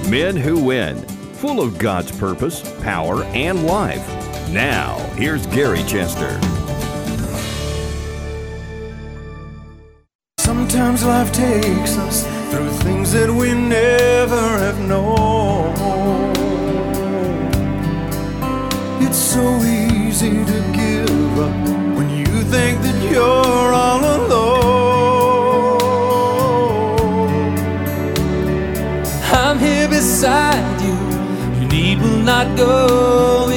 Men Who Win, full of God's purpose, power, and life. Now, here's Gary Chester. Sometimes life takes us through things that we never have known. It's so easy to give up when you think that you're all alone. I'm here beside you, your need will not go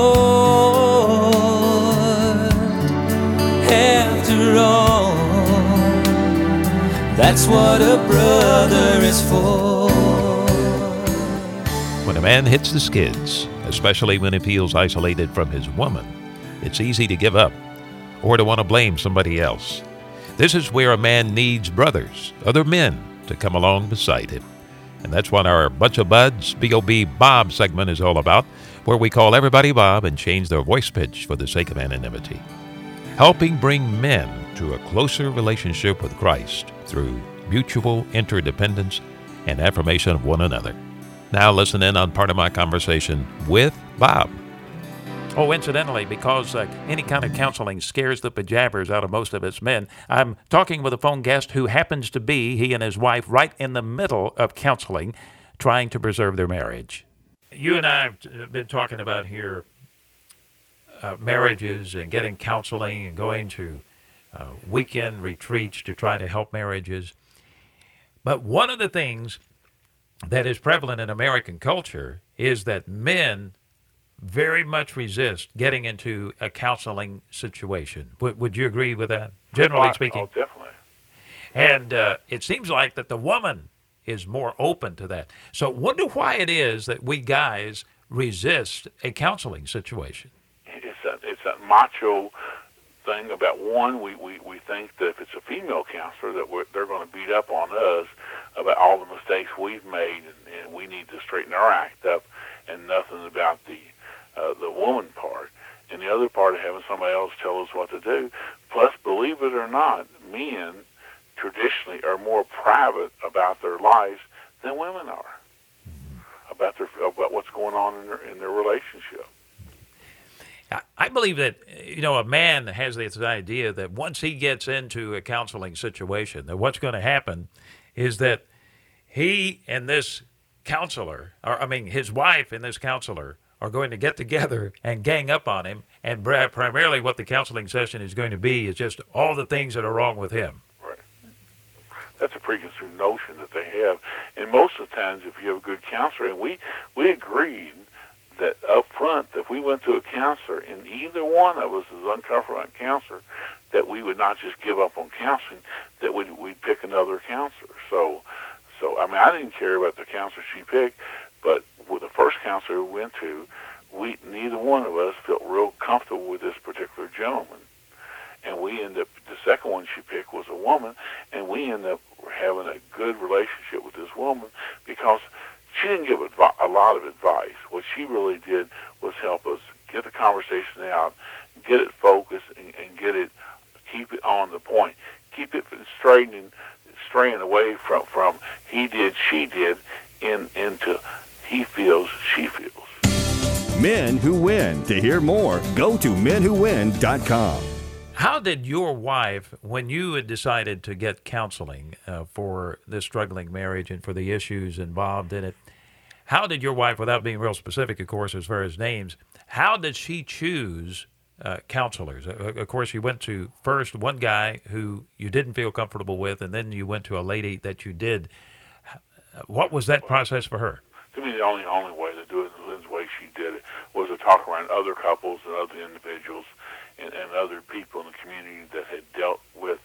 ignored. After all, that's what a brother is for. When a man hits the skids, especially when he feels isolated from his woman, it's easy to give up or to want to blame somebody else. This is where a man needs brothers, other men, to come along beside him. And that's what our Bunch of Buds, B.O.B. Bob segment is all about, where we call everybody Bob and change their voice pitch for the sake of anonymity. Helping bring men to a closer relationship with Christ through mutual interdependence and affirmation of one another. Now listen in on part of my conversation with Bob. Oh, incidentally, because any kind of counseling scares the pajabbers out of most of us men, I'm talking with a phone guest who happens to be, he and his wife, right in the middle of counseling, trying to preserve their marriage. You and I have been talking about here marriages and getting counseling and going to weekend retreats to try to help marriages. But one of the things that is prevalent in American culture is that men very much resist getting into a counseling situation. Would you agree with that, generally speaking? Oh, definitely. And it seems like that the woman is more open to that. So wonder why it is that we guys resist a counseling situation. It's a macho thing about one. We think that if it's a female counselor that they're going to beat up on us about all the mistakes we've made, and we need to straighten our act up, and nothing about the woman part. And the other part of having somebody else tell us what to do. Plus, believe it or not, men traditionally are more private about their lives than women are about what's going on in their relationship. I believe that, a man has this idea that once he gets into a counseling situation, that what's going to happen is that he and this counselor, his wife and this counselor, are going to get together and gang up on him, and primarily what the counseling session is going to be is just all the things that are wrong with him. Right. That's a preconceived notion that they have. And most of the times, if you have a good counselor, and we agreed that up front, if we went to a counselor and either one of us is uncomfortable on counselor, that we would not just give up on counseling, that we'd pick another counselor. So I didn't care about the counselor she picked, but with the first counselor we went to, neither one of us felt real comfortable with this particular gentleman. And we ended up, the second one she picked was a woman, and we ended up having a good relationship with this woman because she didn't give a lot of advice. What she really did was help us get the conversation out, get it focused, and keep it on the point. Keep it straying away from he did, she did, into he feels, she feels. Men Who Win. To hear more, go to menwhowin.com. How did your wife, when you had decided to get counseling for this struggling marriage and for the issues involved in it, how did your wife, without being real specific, of course, as far as names, how did she choose counselors? Of course, you went to first one guy who you didn't feel comfortable with, and then you went to a lady that you did. What was that process for her? To me, the only way to do it, the way she did it, was to talk around other couples and other individuals and other people in the community that had dealt with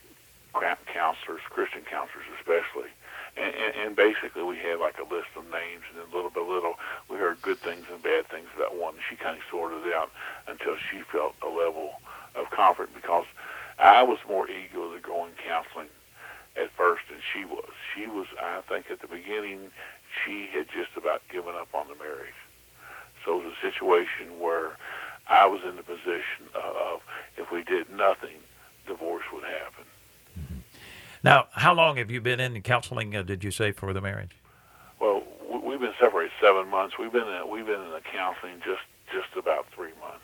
counselors, Christian counselors especially. And basically, we had like a list of names, and then little by little, we heard good things and bad things about one. And she kind of sorted it out until she felt a level of comfort, because I was more eager to go in counseling at first than she was. She was, I think, at the beginning, she had just about given up on the marriage. So it was a situation where I was in the position of if we did nothing, divorce would happen. Now, how long have you been in counseling, did you say, for the marriage? Well, we've we've been separated 7 months. We've been in the counseling just about 3 months.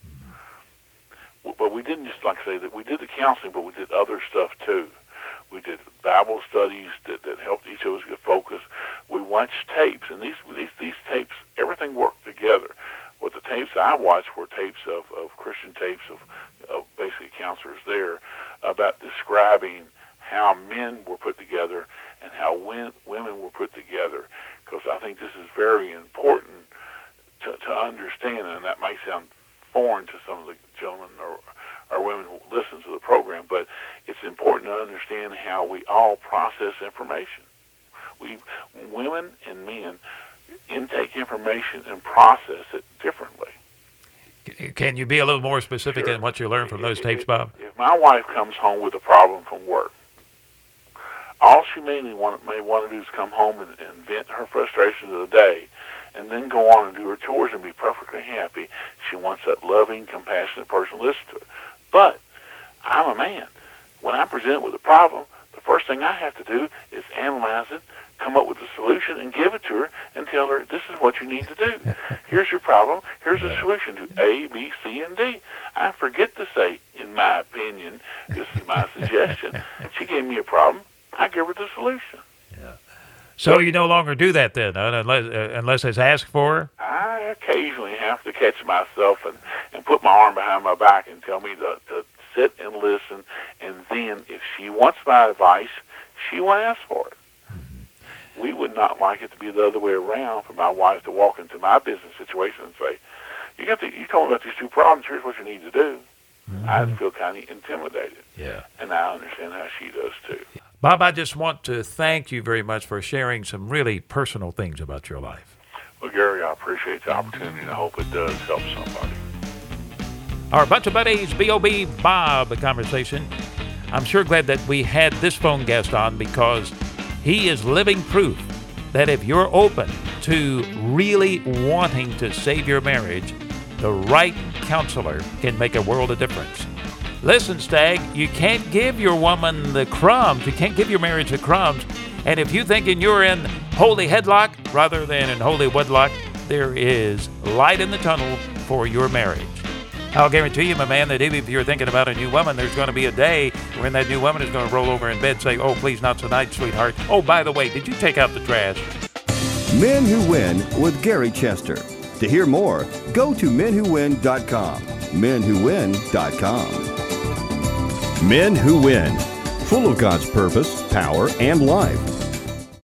But we didn't just, like I say, that we did the counseling, but we did other stuff too. We did Bible studies that helped each of us get focused. We watched tapes, and these tapes, everything worked together. What the tapes I watched were tapes of Christian tapes of basically counselors there about describing how men were put together and how women were put together, because I think this is very important to understand, and that might sound foreign to some of the gentlemen or women who listen to the program, but it's important to understand how we all process information. Women and men intake information and process it differently. Can you be a little more specific in what you learned from those tapes, Bob? If my wife comes home with a problem from work, all she may want to do is come home and vent her frustrations of the day, and then go on and do her chores and be perfectly happy. She wants that loving, compassionate person to listen to it. But I'm a man. When I'm presented with a problem, the first thing I have to do is analyze it, come up with a solution, and give it to her and tell her, this is what you need to do. Here's your problem. Here's a solution to A, B, C, and D. I forget to say, in my opinion, this is my suggestion. She gave me a problem. I give her the solution. Yeah. So you no longer do that then, unless it's asked for? I occasionally have to catch myself and put my arm behind my back and tell me to sit and listen, and then if she wants my advice, she will ask for it. Mm-hmm. We would not like it to be the other way around, for my wife to walk into my business situation and say, you told me about these two problems, here's what you need to do. Mm-hmm. I'd feel kind of intimidated. Yeah. And I understand how she does too. Bob, I just want to thank you very much for sharing some really personal things about your life. Well, Gary, I appreciate the opportunity, and I hope it does help somebody. Our Bunch of Buddies, B.O.B. Bob conversation. I'm sure glad that we had this phone guest on, because he is living proof that if you're open to really wanting to save your marriage, the right counselor can make a world of difference. Listen, Stag, you can't give your woman the crumbs. You can't give your marriage the crumbs. And if you're thinking you're in holy headlock rather than in holy wedlock, there is light in the tunnel for your marriage. I'll guarantee you, my man, that even if you're thinking about a new woman, there's going to be a day when that new woman is going to roll over in bed and say, oh, please, not tonight, sweetheart. Oh, by the way, did you take out the trash? Men Who Win with Gary Chester. To hear more, go to menwhowin.com. menwhowin.com. Men Who Win, full of God's purpose, power, and life.